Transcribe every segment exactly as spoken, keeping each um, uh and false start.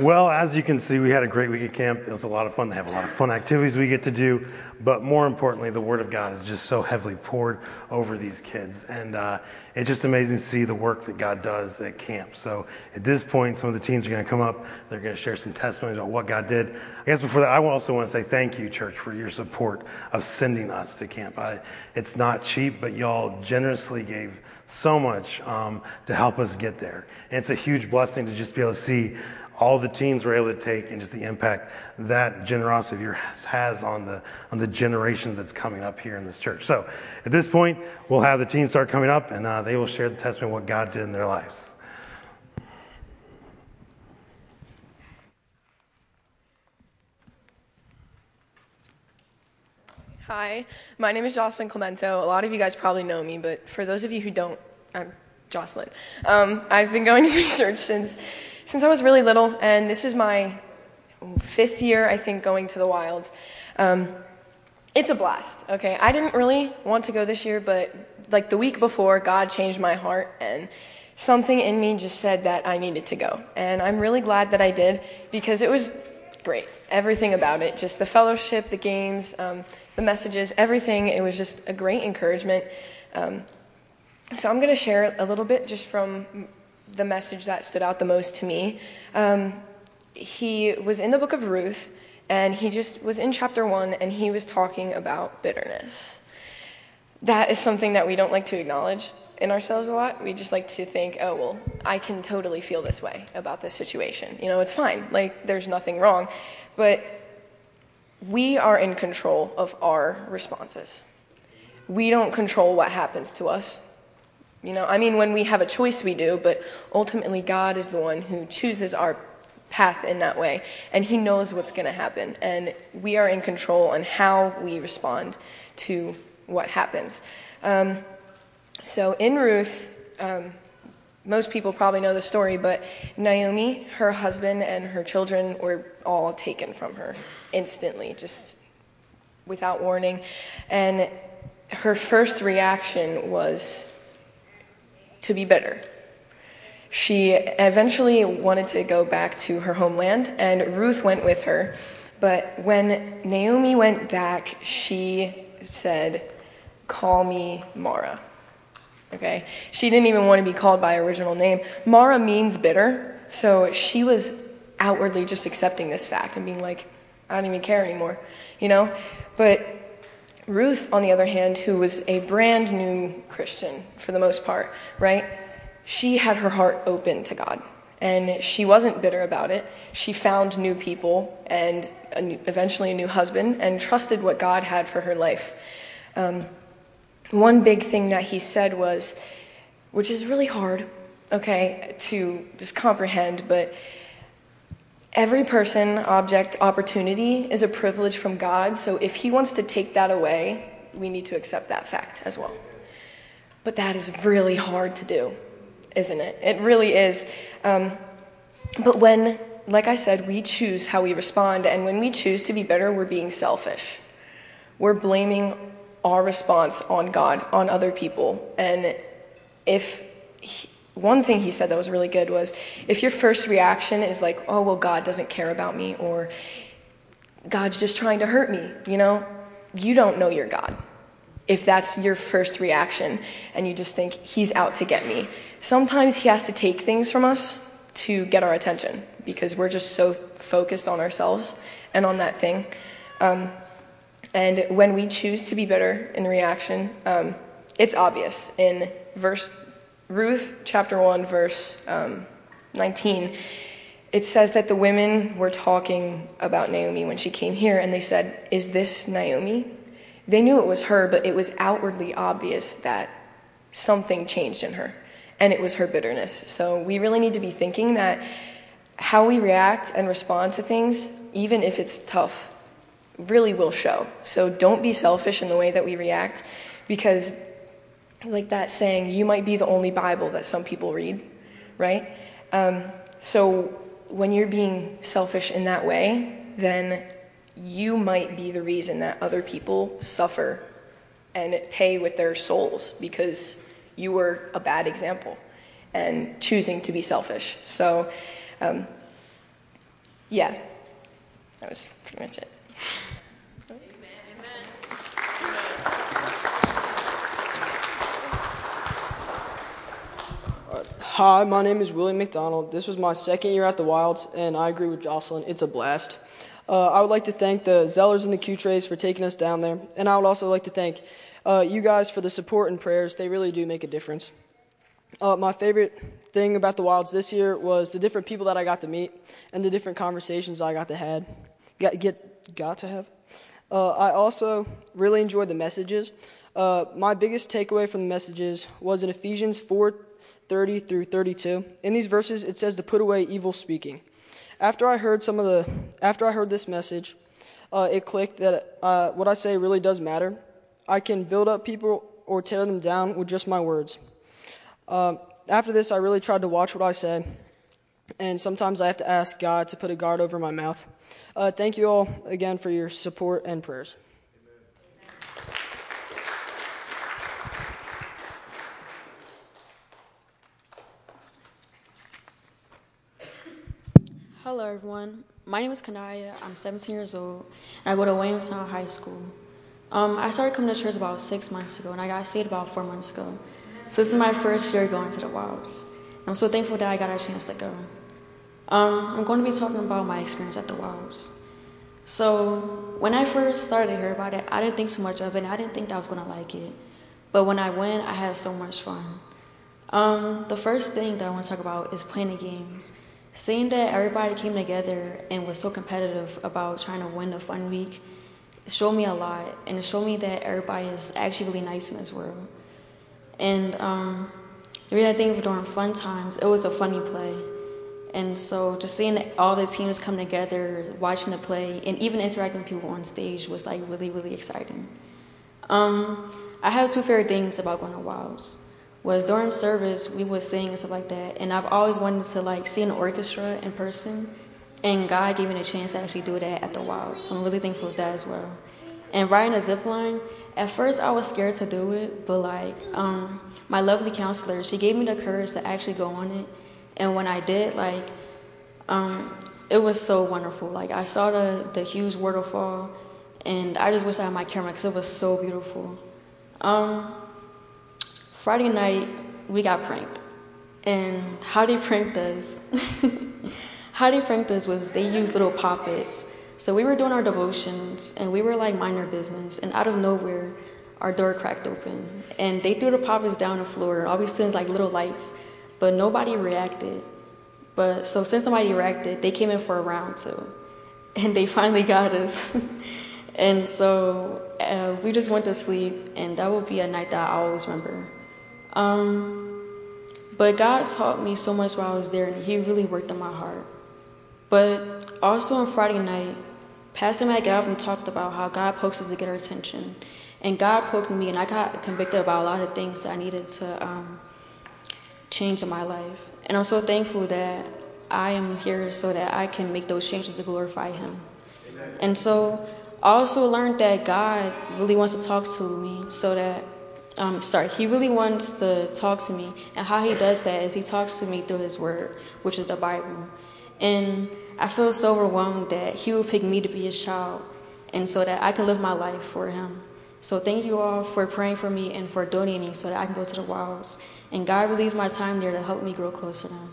Well, as you can see, we had a great week at camp. It was a lot of fun. They have a lot of fun activities we get to do. But more importantly, the Word of God is just so heavily poured over these kids. And uh, it's just amazing to see the work that God does at camp. So at this point, some of the teens are going to come up. They're going to share some testimonies on what God did. I guess before that, I also want to say thank you, church, for your support of sending us to camp. I, it's not cheap, but y'all generously gave so much um, to help us get there. And it's a huge blessing to just be able to see all the teens were able to take and just the impact that generosity of yours has on the on the generation that's coming up here in this church. So at this point, we'll have the teens start coming up, and uh, they will share the testimony of what God did in their lives. Hi, my name is Jocelyn Clemento. A lot of you guys probably know me, but for those of you who don't, I'm Jocelyn. Um, I've been going to this church since since I was really little, and this is my fifth year, I think, going to the Wilds. Um, it's a blast, okay? I didn't really want to go this year, but like the week before, God changed my heart, and something in me just said that I needed to go. And I'm really glad that I did, because it was great. Everything about it, just the fellowship, the games, um, the messages, everything. It was just a great encouragement. Um, so I'm going to share a little bit just from the message that stood out the most to me. Um, he was in the book of Ruth, and he just was in chapter one, and he was talking about bitterness. That is something that we don't like to acknowledge in ourselves a lot. We just like to think, oh, well, I can totally feel this way about this situation. You know, it's fine. Like, there's nothing wrong. But we are in control of our responses. We don't control what happens to us. You know, I mean, when we have a choice, we do, but ultimately God is the one who chooses our path in that way, and he knows what's going to happen, and we are in control on how we respond to what happens. Um, so in Ruth, um, most people probably know the story, but Naomi, her husband, and her children were all taken from her instantly, just without warning, and her first reaction was to be bitter. She eventually wanted to go back to her homeland, and Ruth went with her. But when Naomi went back, she said, "Call me Mara." Okay? She didn't even want to be called by her original name. Mara means bitter, so she was outwardly just accepting this fact and being like, I don't even care anymore, you know? But Ruth, on the other hand, who was a brand new Christian for the most part, right? She had her heart open to God, and she wasn't bitter about it. She found new people and a new, eventually a new husband, and trusted what God had for her life. Um, one big thing that he said was, which is really hard, okay, to just comprehend, but every person, object, opportunity is a privilege from God, so if he wants to take that away, we need to accept that fact as well. But that is really hard to do, isn't it? It really is. Um, but when, like I said, we choose how we respond, and when we choose to be bitter, we're being selfish. We're blaming our response on God, on other people. And if he, one thing he said that was really good was, if your first reaction is like, oh, well, God doesn't care about me, or God's just trying to hurt me, you know, you don't know your God. If that's your first reaction and you just think he's out to get me. Sometimes he has to take things from us to get our attention, because we're just so focused on ourselves and on that thing. Um, and when we choose to be bitter in reaction, um, it's obvious. In verse Ruth chapter one, verse um, nineteen, it says that the women were talking about Naomi when she came here, and they said, "Is this Naomi?" They knew it was her, but it was outwardly obvious that something changed in her, and it was her bitterness. So we really need to be thinking that how we react and respond to things, even if it's tough, really will show. So don't be selfish in the way that we react, because like that saying, you might be the only Bible that some people read, right? Um, so when you're being selfish in that way, then you might be the reason that other people suffer and pay with their souls because you were a bad example and choosing to be selfish. So um, yeah, that was pretty much it. Hi, my name is William McDonald. This was my second year at the Wilds, and I agree with Jocelyn. It's a blast. Uh, I would like to thank the Zellers and the Q-Trays for taking us down there, and I would also like to thank uh, you guys for the support and prayers. They really do make a difference. Uh, my favorite thing about the Wilds this year was the different people that I got to meet and the different conversations I got to had, got, get, got to have. Uh, I also really enjoyed the messages. Uh, my biggest takeaway from the messages was in Ephesians four thirty through thirty-two. In these verses, it says to put away evil speaking. After I heard some of the, after I heard this message, uh, it clicked that uh, what I say really does matter. I can build up people or tear them down with just my words. Um, after this, I really tried to watch what I said, and sometimes I have to ask God to put a guard over my mouth. Uh, thank you all again for your support and prayers. Hello everyone, my name is Kanaya, I'm seventeen years old, and I go to Williamstown High School. Um, I started coming to church about six months ago, and I got saved about four months ago. So this is my first year going to the Wilds. I'm so thankful that I got a chance to go. Um, I'm going to be talking about my experience at the Wilds. So when I first started to hear about it, I didn't think so much of it, and I didn't think that I was going to like it. But when I went, I had so much fun. Um, the first thing that I want to talk about is playing the games. Seeing that everybody came together and was so competitive about trying to win the fun week showed me a lot, and it showed me that everybody is actually really nice in this world. And um, the reason I think during fun times, it was a funny play. And so just seeing all the teams come together, watching the play, and even interacting with people on stage was like really, really exciting. Um, I have two favorite things about going to Wilds. Was during service, we would sing and stuff like that, and I've always wanted to like see an orchestra in person, and God gave me the chance to actually do that at the Wild, so I'm really thankful for that as well. And riding a zip line, at first I was scared to do it, but like um, my lovely counselor, she gave me the courage to actually go on it, and when I did, like um, it was so wonderful. Like I saw the the huge waterfall, and I just wish I had my camera because it was so beautiful. Um, Friday night, we got pranked. And how they pranked us, how they pranked us was they used little poppets. So we were doing our devotions, and we were like minding our business, and out of nowhere, our door cracked open. And they threw the poppets down the floor. All we saw was like little lights, but nobody reacted. But so since nobody reacted, they came in for a round two. And they finally got us. And so uh, we just went to sleep, and that would be a night that I always remember. Um, but God taught me so much while I was there, and He really worked on my heart. But also on Friday night, Pastor Matt Galvin talked about how God pokes us to get our attention. And God poked me, and I got convicted about a lot of things that I needed to um, change in my life. And I'm so thankful that I am here so that I can make those changes to glorify Him. Amen. And so I also learned that God really wants to talk to me so that Um, sorry, He really wants to talk to me, and how He does that is He talks to me through His Word, which is the Bible. And I feel so overwhelmed that He will pick me to be His child, and so that I can live my life for Him. So thank you all for praying for me and for donating so that I can go to the Wilds. And God released my time there to help me grow closer to Him.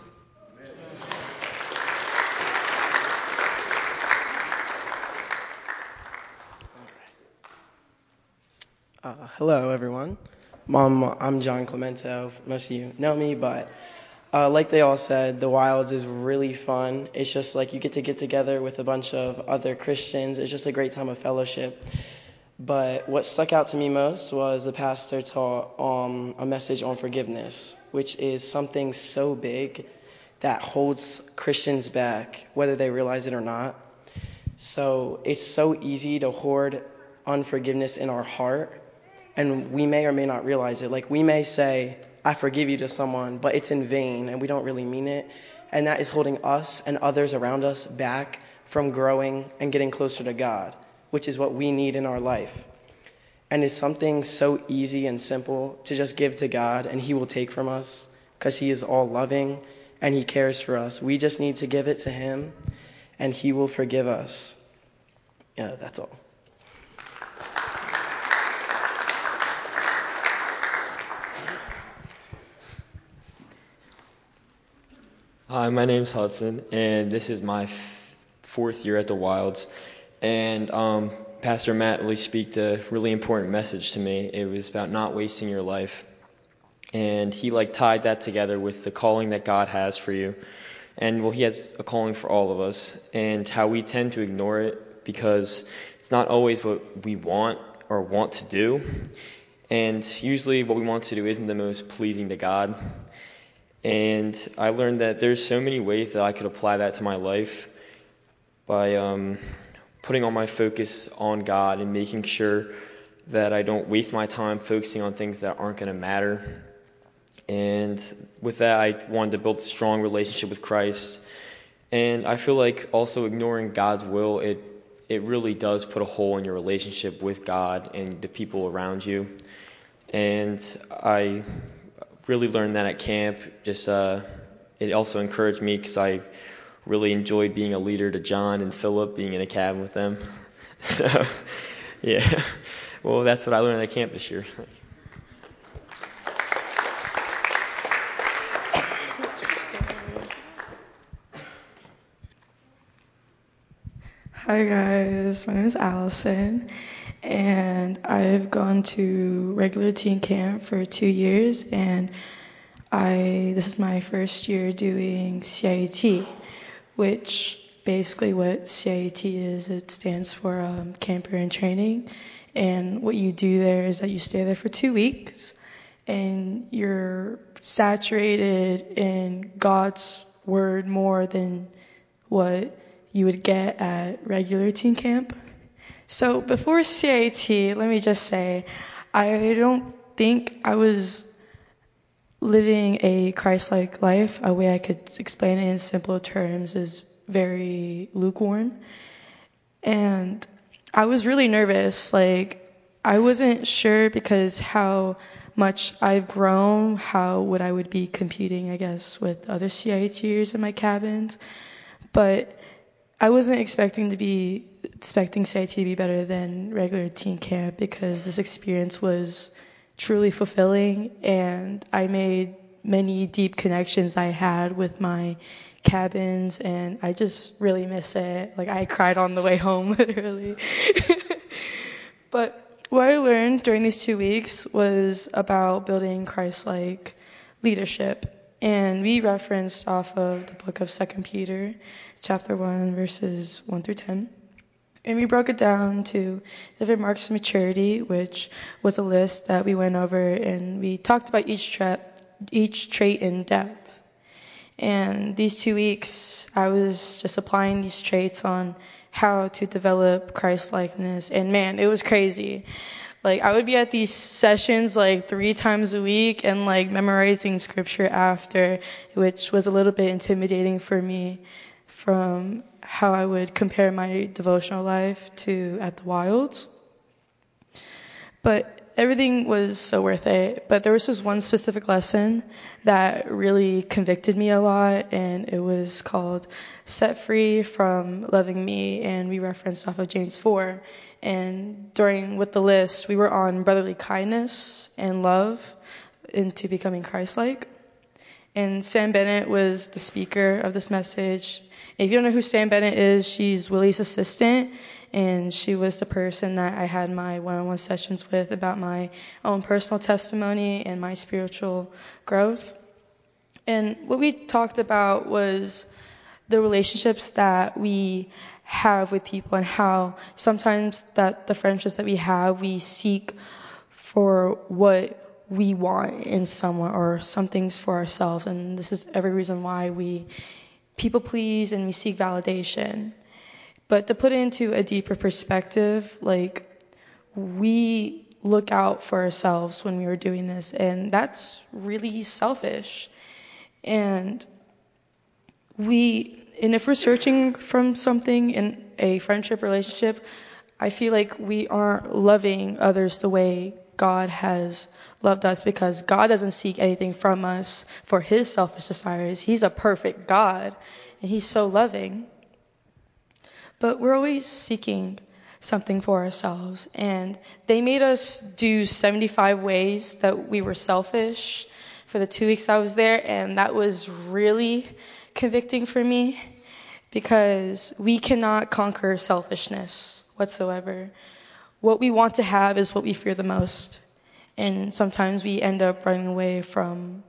Uh, hello, everyone. Mom, I'm John Clemento. Most of you know me, but uh, like they all said, the Wilds is really fun. It's just like you get to get together with a bunch of other Christians. It's just a great time of fellowship. But what stuck out to me most was the pastor taught um, a message on forgiveness, which is something so big that holds Christians back, whether they realize it or not. So it's so easy to hoard unforgiveness in our heart. And we may or may not realize it. Like we may say, I forgive you to someone, but it's in vain and we don't really mean it. And that is holding us and others around us back from growing and getting closer to God, which is what we need in our life. And it's something so easy and simple to just give to God, and He will take from us because He is all loving and He cares for us. We just need to give it to Him. and He will forgive us. Yeah, that's all. Hi, my name's Hudson, and this is my f- fourth year at the Wilds. And um, Pastor Matt really speak a really important message to me. It was about not wasting your life. And he like tied that together with the calling that God has for you. And well, He has a calling for all of us, and how we tend to ignore it because it's not always what we want or want to do. And usually what we want to do isn't the most pleasing to God. And I learned that there's so many ways that I could apply that to my life by um, putting all my focus on God and making sure that I don't waste my time focusing on things that aren't going to matter. And with that, I wanted to build a strong relationship with Christ. And I feel like also ignoring God's will, it it really does put a hole in your relationship with God and the people around you. And I really learned that at camp. Just uh, it also encouraged me because I really enjoyed being a leader to John and Philip, being in a cabin with them. So, yeah. Well, that's what I learned at camp this year. Hi guys, my name is Allison, and I've gone to regular teen camp for two years, and I this is my first year doing C I A T, which basically what C I A T is, it stands for um, camper in training, and what you do there is that you stay there for two weeks, and you're saturated in God's word more than what you would get at regular teen camp. So before C I A T, let me just say, I don't think I was living a Christ-like life. A way I could explain it in simple terms is very lukewarm. And I was really nervous. Like, I wasn't sure because how much I've grown, how would I would be competing, I guess, with other C I A Ters in my cabins. But I wasn't expecting to be expecting C I A T to be better than regular teen camp because this experience was truly fulfilling, and I made many deep connections I had with my cabins, and I just really miss it. Like, I cried on the way home, literally. But what I learned during these two weeks was about building Christ-like leadership. And we referenced off of the book of Second Peter, chapter one, verses one through ten. And we broke it down to different marks of maturity, which was a list that we went over, and we talked about each, tra- each trait in depth. And these two weeks, I was just applying these traits on how to develop Christ-likeness. And man, it was crazy. Like, I would be at these sessions like three times a week and like memorizing scripture after, which was a little bit intimidating for me from how I would compare my devotional life to at the Wilds. But everything was so worth it. But there was this one specific lesson that really convicted me a lot, and it was called Set Free from Loving Me, and we referenced off of James four. And during with the list, we were on brotherly kindness and love into becoming Christ-like. And Sam Bennett was the speaker of this message. And if you don't know who Sam Bennett is, she's Willie's assistant, and she was the person that I had my one-on-one sessions with about my own personal testimony and my spiritual growth. And what we talked about was the relationships that we have with people, and how sometimes that the friendships that we have, we seek for what we want in someone or some things for ourselves. And this is every reason why we people please and we seek validation. But to put it into a deeper perspective, like, we look out for ourselves when we were doing this, and that's really selfish. And we And if we're searching from something in a friendship relationship, I feel like we aren't loving others the way God has loved us, because God doesn't seek anything from us for his selfish desires. He's a perfect God, and he's so loving. but we're always seeking something for ourselves. And they made us do seventy-five ways that we were selfish for the two weeks I was there, and that was really convicting for me, because we cannot conquer selfishness whatsoever. What we want to have is what we fear the most, and sometimes we end up running away from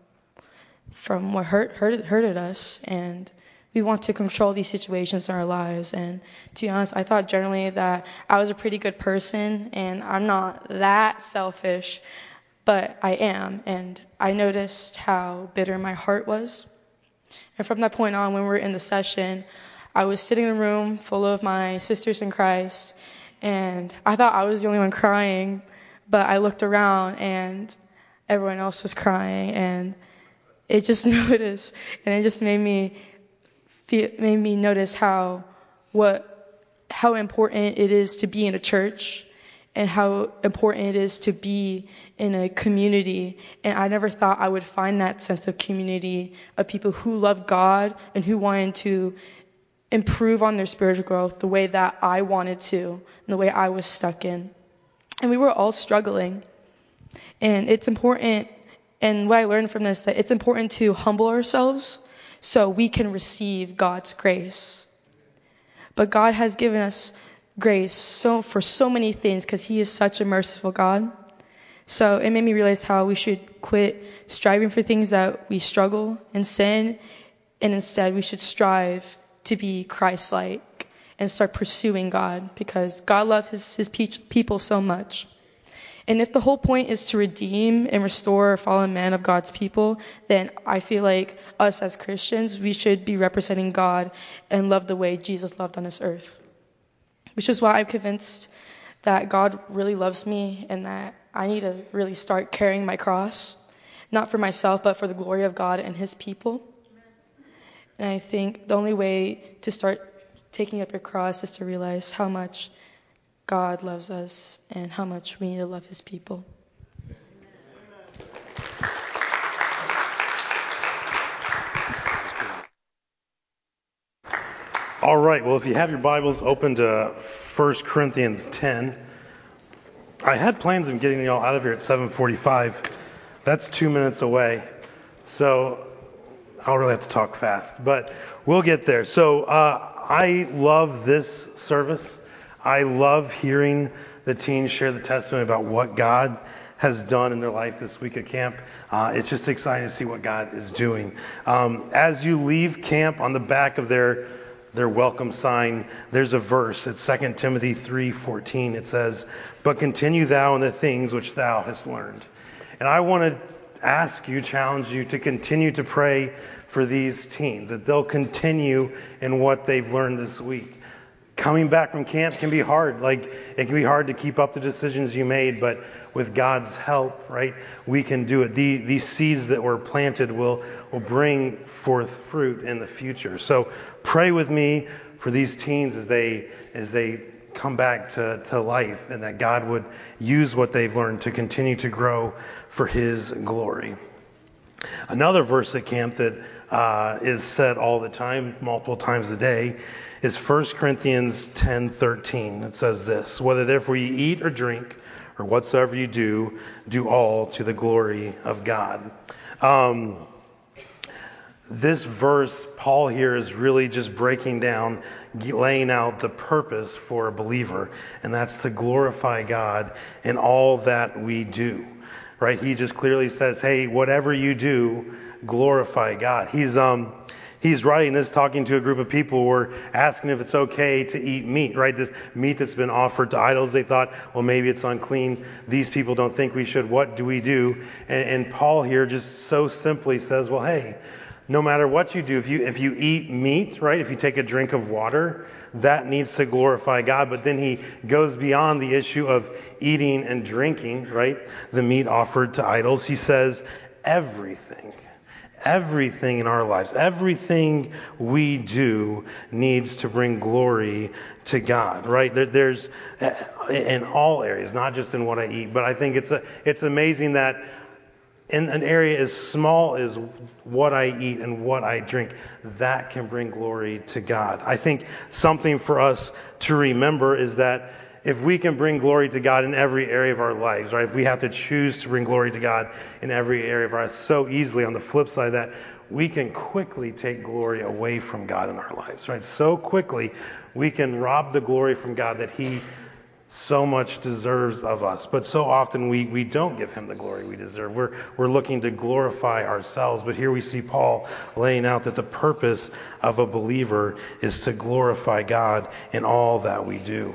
from what hurt hurted, hurted us, and we want to control these situations in our lives. And to be honest, I thought generally that I was a pretty good person, and I'm not that selfish, but I am. And I noticed how bitter my heart was. And from that point on, when we were in the session, I was sitting in a room full of my sisters in Christ, and I thought I was the only one crying, but I looked around and everyone else was crying, and it just noticed, and it just made me feel, made me notice how what how important it is to be in a church, and how important it is to be in a community. And I never thought I would find that sense of community of people who love God and who wanted to improve on their spiritual growth the way that I wanted to, and the way I was stuck in. And we were all struggling. And it's important, and what I learned from this, that it's important to humble ourselves so we can receive God's grace. But God has given us grace so for so many things, because he is such a merciful God. So it made me realize how we should quit striving for things that we struggle and sin, and instead we should strive to be Christ-like and start pursuing God, because God loves his, his pe- people so much. And if the whole point is to redeem and restore fallen man of God's people, then I feel like us as Christians, we should be representing God and love the way Jesus loved on this earth. Which is why I'm convinced that God really loves me, and that I need to really start carrying my cross, not for myself, but for the glory of God and his people. And I think the only way to start taking up your cross is to realize how much God loves us and how much we need to love his people. All right, well, if you have your Bibles open to First Corinthians ten, I had plans of getting y'all out of here at seven forty-five. That's two minutes away, so I'll really have to talk fast, but we'll get there. So uh, I love this service. I love hearing the teens share the testimony about what God has done in their life this week at camp. Uh, it's just exciting to see what God is doing. Um, as you leave camp, on the back of their their welcome sign, there's a verse. It's Second Timothy three fourteen. It says, "But continue thou in the things which thou hast learned." And I want to ask you, challenge you to continue to pray for these teens, that they'll continue in what they've learned this week. Coming back from camp can be hard. Like, it can be hard to keep up the decisions you made, but with God's help, right, we can do it. The, these seeds that were planted will, will bring forth fruit in the future. So pray with me for these teens as they as they come back to, to life, and that God would use what they've learned to continue to grow for his glory. Another verse at camp that uh, is said all the time, multiple times a day, is First Corinthians ten thirteen. It says this: "Whether therefore you eat or drink, or whatsoever you do, do all to the glory of God." Um, this verse, Paul here is really just breaking down, laying out the purpose for a believer, and that's to glorify God in all that we do. Right? He just clearly says, hey, whatever you do, glorify God. He's um he's writing this talking to a group of people who were asking if it's okay to eat meat, right? This meat that's been offered to idols. They thought, well, maybe it's unclean. These people don't think we should. What do we do? And, and Paul here just so simply says, well, hey, no matter what you do, if you if you eat meat, right? If you take a drink of water, that needs to glorify God. But then he goes beyond the issue of eating and drinking, right? The meat offered to idols. He says everything, everything in our lives, everything we do needs to bring glory to God, right? There, there's in all areas, not just in what I eat, but I think it's a, it's amazing that in an area as small as what I eat and what I drink, that can bring glory to God. I think something for us to remember is that if we can bring glory to God in every area of our lives, right? If we have to choose to bring glory to God in every area of our lives, so easily on the flip side of that, we can quickly take glory away from God in our lives, right? So quickly we can rob the glory from God that He so much deserves of us. But so often we, we don't give Him the glory we deserve. We're, we're looking to glorify ourselves. But here we see Paul laying out that the purpose of a believer is to glorify God in all that we do.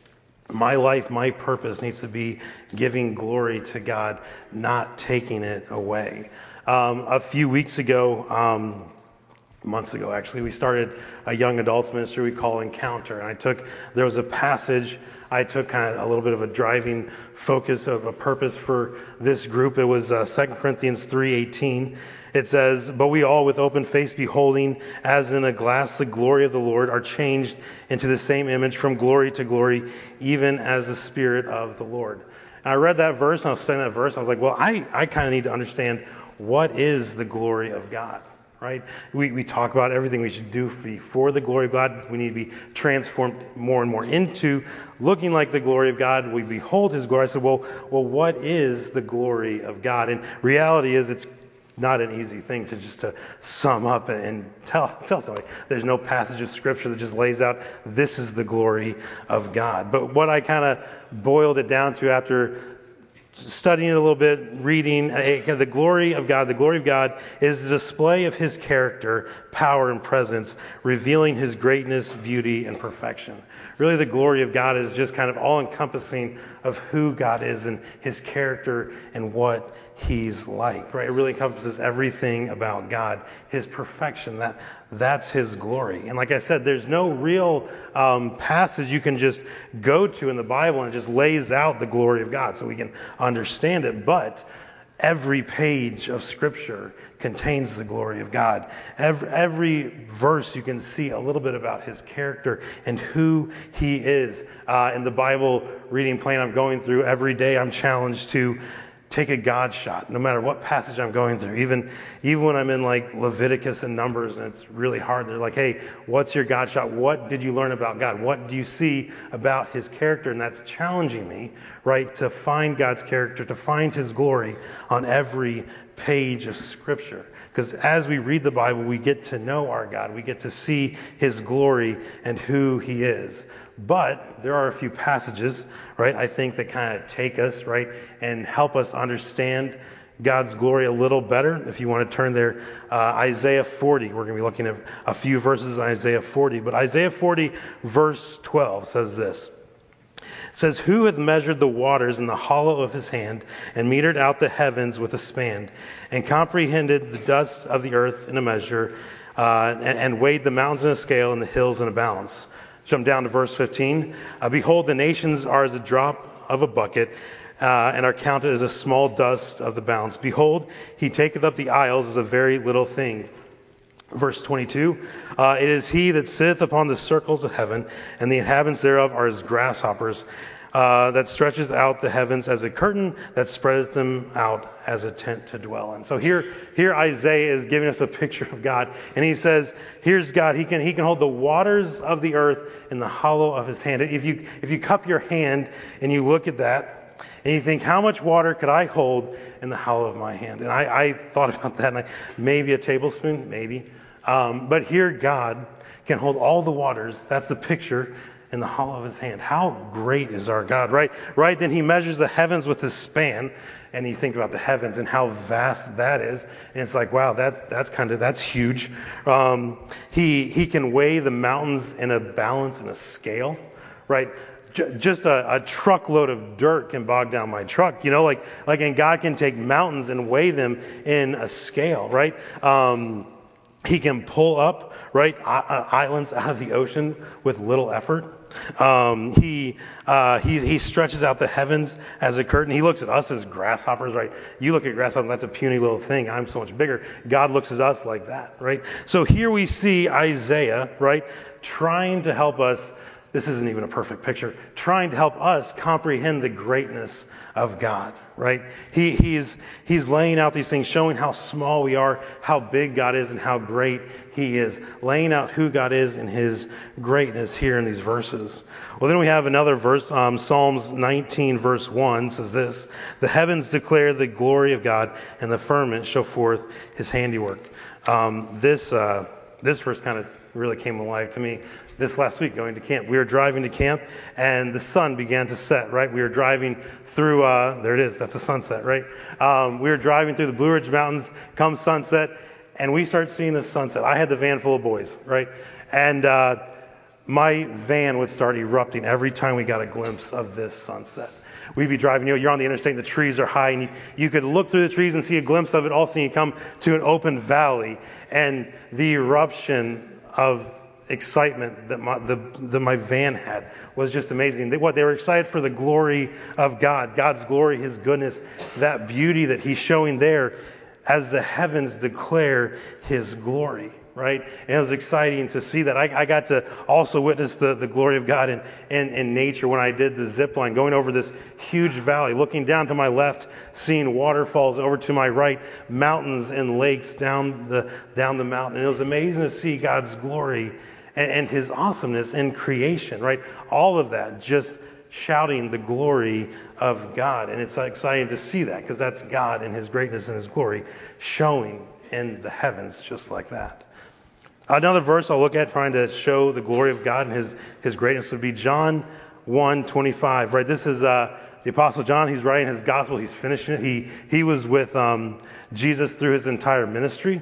My life, my purpose needs to be giving glory to God, not taking it away. Um, a few weeks ago, um, months ago actually, we started a young adults ministry we call Encounter. And I took, there was a passage, I took kind of a little bit of a driving focus of a purpose for this group. It was uh, Second Corinthians three eighteen. It says, "But we all with open face beholding as in a glass the glory of the Lord are changed into the same image from glory to glory, even as the Spirit of the Lord." And I read that verse and I was studying that verse. I was like, well, I, I kind of need to understand what is the glory of God. Right? We we talk about everything we should do for the glory of God. We need to be transformed more and more into looking like the glory of God. We behold His glory. I said, well, well, what is the glory of God? And reality is, it's not an easy thing to just to sum up and tell tell somebody. There's no passage of Scripture that just lays out this is the glory of God. But what I kind of boiled it down to after studying it a little bit, reading, uh, the glory of God. The glory of God is the display of His character, power, and presence, revealing His greatness, beauty, and perfection. Really, the glory of God is just kind of all-encompassing of who God is and His character and what He's like, right? It really encompasses everything about God, His perfection. That that's His glory. And like I said, there's no real um, passage you can just go to in the Bible and it just lays out the glory of God so we can understand it. But every page of Scripture contains the glory of God. Every, every verse you can see a little bit about His character and who He is. Uh, in the Bible reading plan I'm going through, every day I'm challenged to take a God shot, no matter what passage I'm going through. Even even when I'm in like Leviticus and Numbers and it's really hard, they're like, hey, what's your God shot? What did you learn about God? What do you see about His character? And that's challenging me, right, to find God's character, to find His glory on every page of Scripture. Because as we read the Bible, we get to know our God. We get to see His glory and who He is. But there are a few passages, right, I think that kind of take us, right, and help us understand God's glory a little better. If you want to turn there, uh, Isaiah forty. We're going to be looking at a few verses in Isaiah forty. But Isaiah forty, verse twelve says this. It says, "Who hath measured the waters in the hollow of His hand, and metered out the heavens with a span, and comprehended the dust of the earth in a measure, uh, and, and weighed the mountains in a scale and the hills in a balance?" Jump down to verse fifteen. Uh, "Behold, the nations are as a drop of a bucket, uh, and are counted as a small dust of the balance. Behold, He taketh up the isles as a very little thing." Verse twenty-two, uh, "It is He that sitteth upon the circles of heaven, and the inhabitants thereof are as grasshoppers, uh, that stretcheth out the heavens as a curtain, that spreadeth them out as a tent to dwell in." So here, here Isaiah is giving us a picture of God, and he says, here's God. He can he can hold the waters of the earth in the hollow of His hand. If you if you cup your hand and you look at that, and you think, how much water could I hold in the hollow of my hand? And I, I thought about that, and I, maybe a tablespoon, maybe. Um, but here God can hold all the waters. That's the picture in the hollow of His hand. How great is our God, right? Right? Then He measures the heavens with His span, and you think about the heavens and how vast that is, and it's like, wow, that that's kind of that's huge. Um, he he can weigh the mountains in a balance, in a scale, right? Just a, a truckload of dirt can bog down my truck, you know, like like and God can take mountains and weigh them in a scale, right? Um, he can pull up, right, islands out of the ocean with little effort. Um, he uh, he he stretches out the heavens as a curtain. He looks at us as grasshoppers, right? You look at grasshoppers, that's a puny little thing. I'm so much bigger. God looks at us like that, right? So here we see Isaiah, right, trying to help us this isn't even a perfect picture, trying to help us comprehend the greatness of God, right? He, he's, he's laying out these things, showing how small we are, how big God is, and how great he is, laying out who God is and his greatness here in these verses. Well, then we have another verse, um, Psalms nineteen, verse one says this: "The heavens declare the glory of God, and the firmament show forth his handiwork." Um, this, uh, this verse kind of really came alive to me this last week going to camp. We were driving to camp and the sun began to set, right? We were driving through, uh, there it is, that's a sunset, right? Um, we were driving through the Blue Ridge Mountains come sunset, and we started seeing the sunset. I had the van full of boys, right? And uh, my van would start erupting every time we got a glimpse of this sunset. We'd be driving, you know, you're on the interstate and the trees are high and you, you could look through the trees and see a glimpse of it. All of a sudden you come to an open valley and the eruption of excitement that my, the, that my van had was just amazing. They, what they were excited for the glory of God, God's glory, his goodness, that beauty that he's showing there as the heavens declare his glory, right? And it was exciting to see that. I, I got to also witness the, the glory of God in, in, in nature when I did the zip line, going over this huge valley, looking down to my left, seeing waterfalls over to my right, mountains and lakes down the down the mountain. And it was amazing to see God's glory and, and his awesomeness in creation, right? All of that just shouting the glory of God. And it's exciting to see that because that's God and his greatness and his glory showing in the heavens just like that. Another verse I'll look at trying to show the glory of God and his, his greatness would be John one twenty-five, right? This is uh, the Apostle John. He's writing his gospel. He's finishing it. He, he was with um, Jesus through his entire ministry.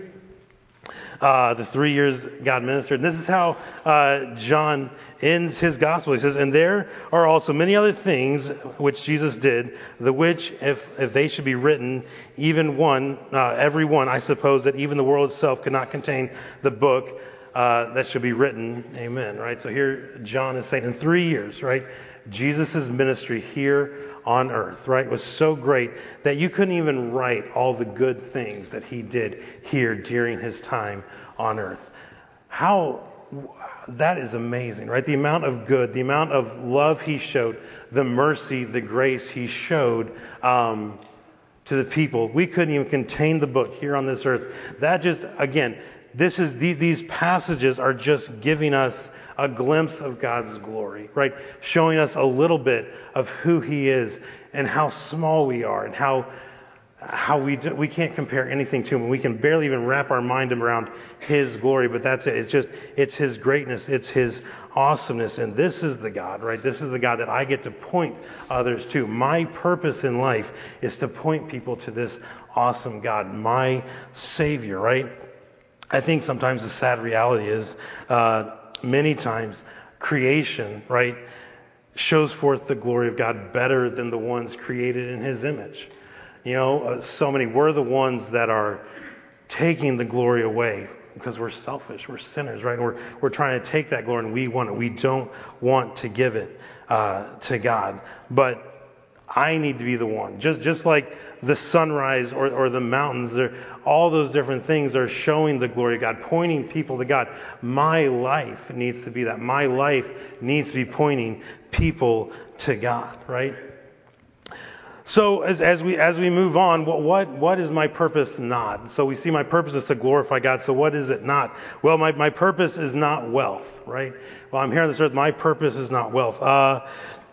Uh, the three years God ministered. And this is how uh, John ends his gospel. He says, "And there are also many other things which Jesus did, the which, if if they should be written, even one, uh, every one, I suppose that even the world itself could not contain the book uh, that should be written." Amen. Right? So here John is saying in three years, right, Jesus' ministry here on earth, right, was so great that you couldn't even write all the good things that he did here during his time on earth. How that is amazing, right? The amount of good, the amount of love he showed, the mercy, the grace he showed um, to the people. We couldn't even contain the book here on this earth. That just, again, this is the, these passages are just giving us a glimpse of God's glory, right? Showing us a little bit of who he is and how small we are and how how we do, we can't compare anything to him. We can barely even wrap our mind around his glory, but that's it. It's just, it's his greatness. It's his awesomeness. And this is the God, right? This is the God that I get to point others to. My purpose in life is to point people to this awesome God, my Savior, right? I think sometimes the sad reality is, uh, many times creation, right, shows forth the glory of God better than the ones created in his image. You know, uh, so many, we're the ones that are taking the glory away because we're selfish, we're sinners, right? And we're, we're trying to take that glory and we want it. We don't want to give it uh, to God. But I need to be the one. Just just like the sunrise or, or the mountains, all those different things are showing the glory of God, pointing people to God. My life needs to be that. My life needs to be pointing people to God, right? So as, as we as we move on, what, what what is my purpose not? So we see my purpose is to glorify God. So what is it not? Well, my, my purpose is not wealth, right? While I'm here on this earth, my purpose is not wealth. Uh,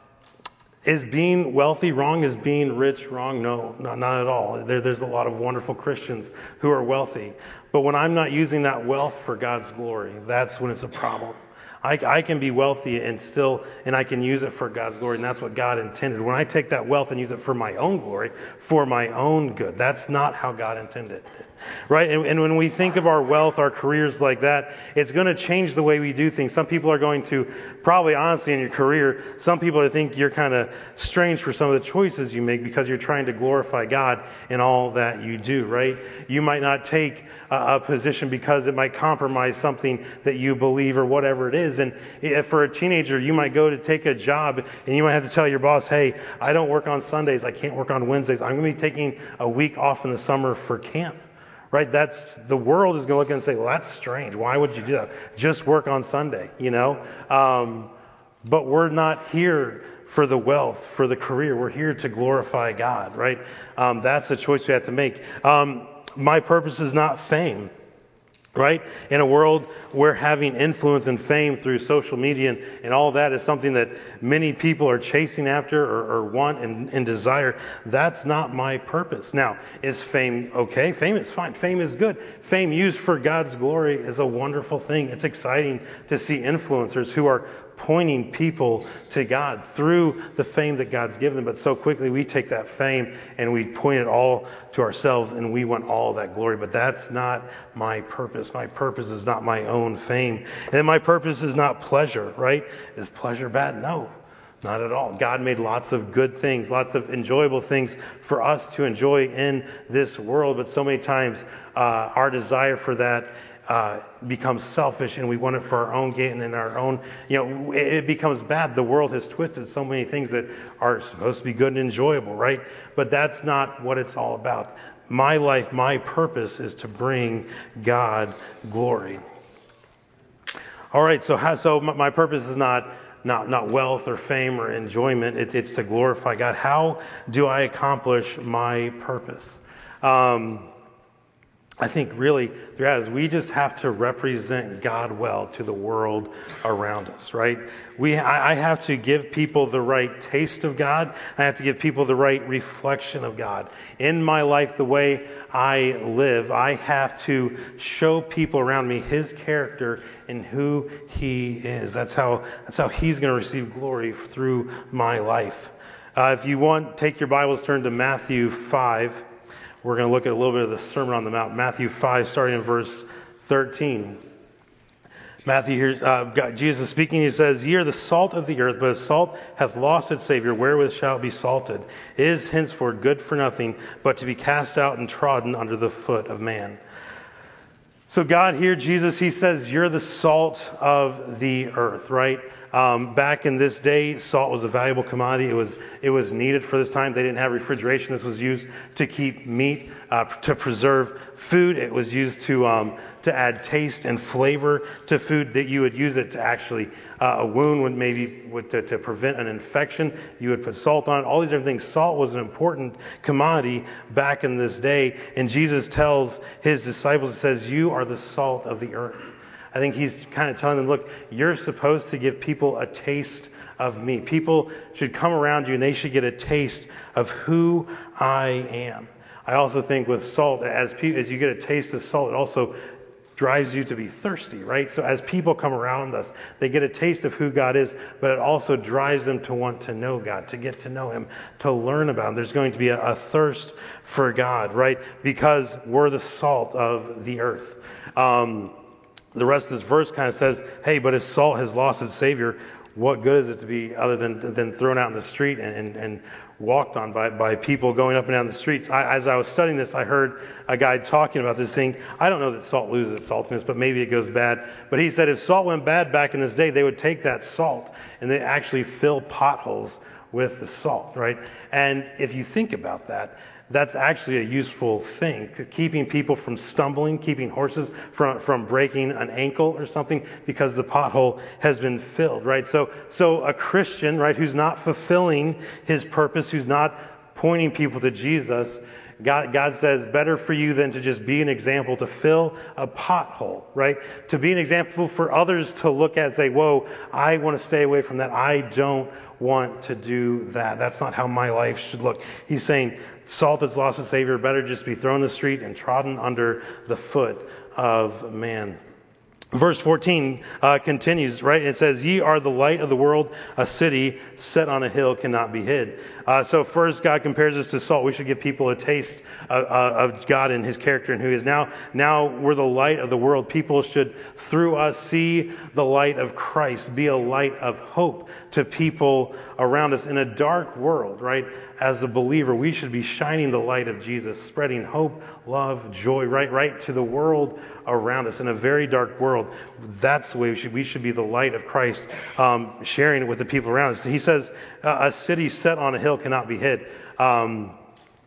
is being wealthy wrong? Is being rich wrong? No, not, not at all. There, there's a lot of wonderful Christians who are wealthy. But when I'm not using that wealth for God's glory, that's when it's a problem. I, I can be wealthy and still, and I can use it for God's glory, and that's what God intended. When I take that wealth and use it for my own glory, for my own good, that's not how God intended it, right? And, and when we think of our wealth, our careers like that, it's going to change the way we do things. Some people are going to, probably honestly in your career, some people think you're kind of strange for some of the choices you make because you're trying to glorify God in all that you do, right? You might not take a, a position because it might compromise something that you believe or whatever it is. And if for a teenager, you might go to take a job and you might have to tell your boss, hey, I don't work on Sundays. I can't work on Wednesdays. I'm going to be taking a week off in the summer for camp. Right? That's the world is going to look and say, well, that's strange. Why would you do that? Just work on Sunday, you know? Um, But we're not here for the wealth, for the career. We're here to glorify God, right? Um, that's the choice we have to make. Um, my purpose is not fame. Right? In a world where having influence and fame through social media and, and all that is something that many people are chasing after or, or want and, and desire, that's not my purpose. Now, is fame okay? Fame is fine. Fame is good. Fame used for God's glory is a wonderful thing. It's exciting to see influencers who are pointing people to God through the fame that God's given them. But so quickly we take that fame and we point it all to ourselves and we want all that glory. But that's not my purpose. My purpose is not my own fame. And my purpose is not pleasure, right? Is pleasure bad? No, not at all. God made lots of good things, lots of enjoyable things for us to enjoy in this world. But so many times uh, our desire for that Uh, becomes selfish, and we want it for our own gain and our own, you know, it, it becomes bad. The world has twisted so many things that are supposed to be good and enjoyable, right? But that's not what it's all about. My life, my purpose is to bring God glory. All right, so how, so my purpose is not not not wealth or fame or enjoyment. It, it's to glorify God. How do I accomplish my purpose? Um, I think really throughout is we just have to represent God well to the world around us, right? We, I, I have to give people the right taste of God. I have to give people the right reflection of God. In my life, the way I live, I have to show people around me His character and who He is. That's how, that's how He's going to receive glory through my life. Uh, if you want, take your Bibles, turn to Matthew five. We're going to look at a little bit of the Sermon on the Mount, Matthew five, starting in verse thirteen. Matthew hears uh, God, Jesus speaking. He says, "Ye are the salt of the earth, but if salt hath lost its savor, wherewith shall it be salted? It is henceforth good for nothing, but to be cast out and trodden under the foot of man." So God here, Jesus, He says, you're the salt of the earth, right? Um, back in this day, salt was a valuable commodity. It was it was needed for this time. They didn't have refrigeration. This was used to keep meat, uh, to preserve food. It was used to um, to add taste and flavor to food. That you would use it to actually uh, a wound would maybe would to, to prevent an infection. You would put salt on it. All these different things. Salt was an important commodity back in this day. And Jesus tells His disciples, He says, "You are the salt of the earth." I think He's kind of telling them, look, you're supposed to give people a taste of me. People should come around you and they should get a taste of who I am. I also think with salt, as pe- as you get a taste of salt, it also drives you to be thirsty, right? So as people come around us, they get a taste of who God is, but it also drives them to want to know God, to get to know Him, to learn about Him. There's going to be a, a thirst for God, right? Because we're the salt of the earth. Um, The rest of this verse kind of says, hey, but if salt has lost its Savior, what good is it to be other than than thrown out in the street and, and, and walked on by, by people going up and down the streets? I, as I was studying this, I heard a guy talking about this thing. I don't know that salt loses its saltiness, but maybe it goes bad. But he said if salt went bad back in this day, they would take that salt and they actually fill potholes with the salt, right? And if you think about that, that's actually a useful thing, keeping people from stumbling, keeping horses from, from breaking an ankle or something because the pothole has been filled, right? So, so a Christian, right, who's not fulfilling his purpose, who's not pointing people to Jesus, God, God says, better for you than to just be an example, to fill a pothole, right? To be an example for others to look at and say, whoa, I want to stay away from that. I don't want to do that. That's not how my life should look. He's saying, salt that's lost its Savior, better just be thrown in the street and trodden under the foot of man. Verse fourteen uh, continues, right? It says, "Ye are the light of the world. A city set on a hill cannot be hid." Uh, so first, God compares us to salt. We should give people a taste of, uh, of God and His character and who He is. Now, now we're the light of the world. People should, through us, see the light of Christ, be a light of hope to people around us in a dark world, right? As a believer, we should be shining the light of Jesus, spreading hope, love, joy, right, right to the world around us in a very dark world. That's the way we should. We should be the light of Christ, um, sharing it with the people around us. He says, uh, "A city set on a hill cannot be hid." Um,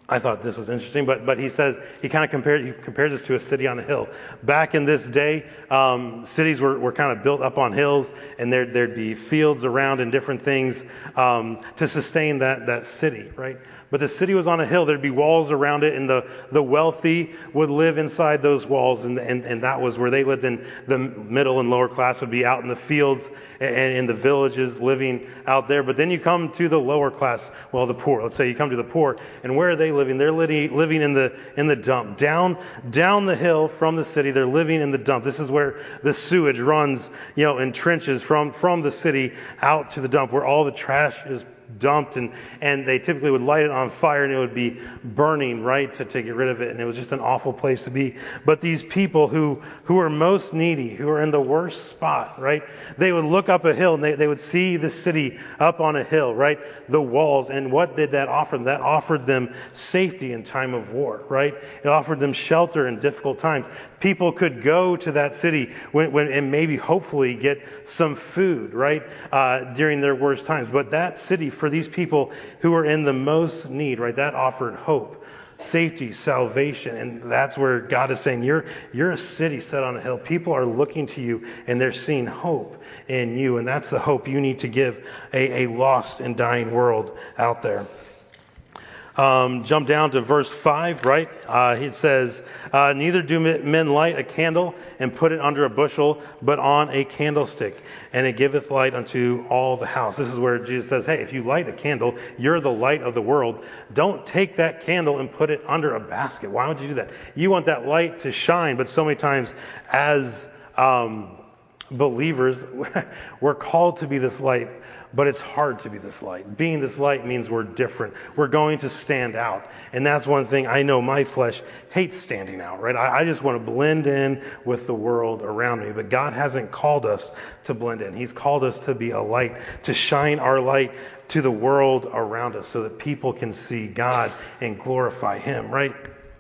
I thought this was interesting, but but he says he kind of compares he compares this to a city on a hill. Back in this day, um, cities were, were kind of built up on hills, and there there'd be fields around and different things um, to sustain that that city, right? But the city was on a hill. There'd be walls around it, and the, the wealthy would live inside those walls, and, and and that was where they lived. And the middle and lower class would be out in the fields and in the villages, living out there. But then you come to the lower class, well, the poor. Let's say you come to the poor, and where are they living? They're living living in the in the dump, down down the hill from the city. They're living in the dump. This is where the sewage runs, you know, in trenches from from the city out to the dump, where all the trash is dumped, and and they typically would light it on fire, and it would be burning, right, to, to get rid of it, and it was just an awful place to be. But these people who who are most needy, who are in the worst spot, right, they would look up a hill, and they, they would see the city up on a hill, right, the walls, and what did that offer them? That offered them safety in time of war, right? It offered them shelter in difficult times. People could go to that city when, when and maybe hopefully get some food, right, uh, during their worst times. But that city, for these people who are in the most need, right, that offered hope, safety, salvation. And that's where God is saying, you're you're a city set on a hill. People are looking to you, and they're seeing hope in you. And that's the hope you need to give a, a lost and dying world out there. Um, jump down to verse five, right? Uh, it says, uh, neither do men light a candle and put it under a bushel, but on a candlestick, and it giveth light unto all the house. This is where Jesus says, hey, if you light a candle, you're the light of the world. Don't take that candle and put it under a basket. Why would you do that? You want that light to shine, but so many times as um, believers, we're called to be this light. But it's hard to be this light. Being this light means we're different. We're going to stand out. And that's one thing I know my flesh hates standing out, right? I, I just want to blend in with the world around me. But God hasn't called us to blend in. He's called us to be a light, to shine our light to the world around us so that people can see God and glorify Him, right?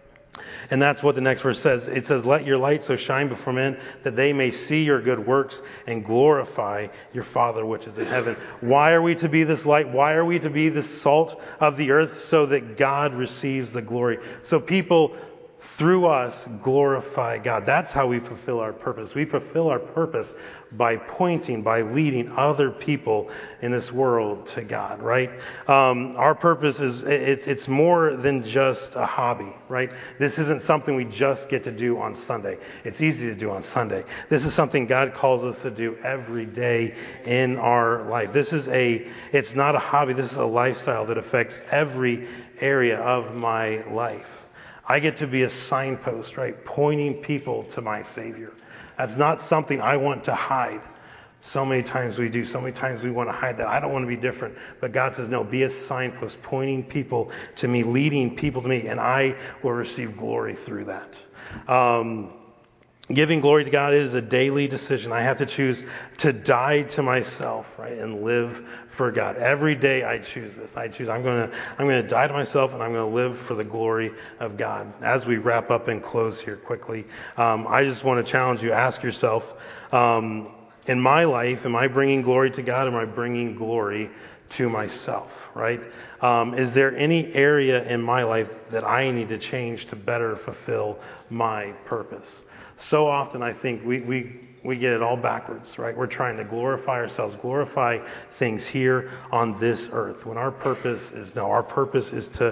And that's what the next verse says. It says, let your light so shine before men that they may see your good works and glorify your Father which is in heaven. Why are we to be this light? Why are we to be the salt of the earth? So that God receives the glory. So people through us glorify God. That's how we fulfill our purpose. We fulfill our purpose by pointing, by leading other people in this world to God, right? Um, our purpose is, it's it's more than just a hobby, right? This isn't something we just get to do on Sunday. It's easy to do on Sunday. This is something God calls us to do every day in our life. This is a, it's not a hobby. This is a lifestyle that affects every area of my life. I get to be a signpost, right? Pointing people to my Savior. That's not something I want to hide. So many times we do. So many times we want to hide that. I don't want to be different. But God says, no, be a signpost, pointing people to me, leading people to me, and I will receive glory through that. Um, Giving glory to God is a daily decision. I have to choose to die to myself, right, and live for God. Every day I choose this. I choose I'm going to I'm going to die to myself, and I'm going to live for the glory of God. As we wrap up and close here quickly, um, I just want to challenge you. Ask yourself, um, in my life, am I bringing glory to God? Am I bringing glory to myself, right? Um, is there any area in my life that I need to change to better fulfill my purpose? So often I think we, we we get it all backwards, right? We're trying to glorify ourselves, glorify things here on this earth. When our purpose is, no, our purpose is to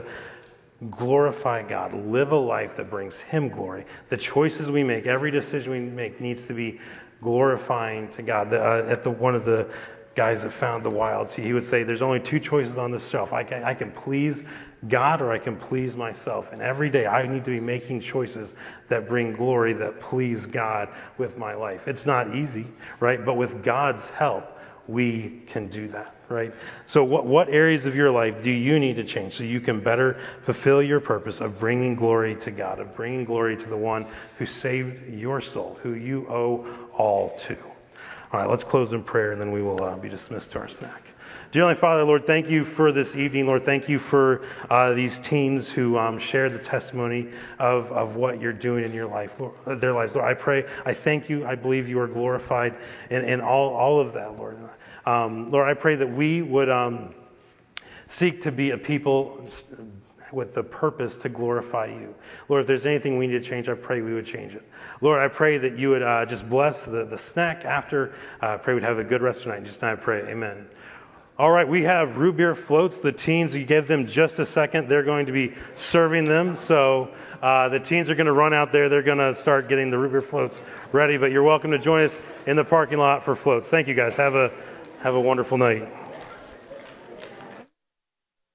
glorify God, live a life that brings Him glory. The choices we make, every decision we make needs to be glorifying to God. The, uh, at the one of the guys that found the wilds, he would say there's only two choices on this shelf. I can, I can please God or I can please myself. And every day I need to be making choices that bring glory, that please God with my life. It's not easy, right? But with God's help, we can do that, right? So what, what areas of your life do you need to change so you can better fulfill your purpose of bringing glory to God, of bringing glory to the one who saved your soul, who you owe all to? All right, let's close in prayer, and then we will uh, be dismissed to our snack. Dear Heavenly Father, Lord, thank you for this evening. Lord, thank you for uh, these teens who um, share the testimony of, of what you're doing in your life, Lord, their lives. Lord, I pray, I thank you. I believe you are glorified in, in all, all of that, Lord. Um, Lord, I pray that we would um, seek to be a people with the purpose to glorify you. Lord, if there's anything we need to change, I pray we would change it. Lord, I pray that you would uh, just bless the, the snack after. Uh, I pray we'd have a good rest tonight. Just now I pray. Amen. All right, we have root beer floats. The teens, you gave them just a second. They're going to be serving them. So uh, the teens are going to run out there. They're going to start getting the root beer floats ready. But you're welcome to join us in the parking lot for floats. Thank you, guys. Have a have a wonderful night.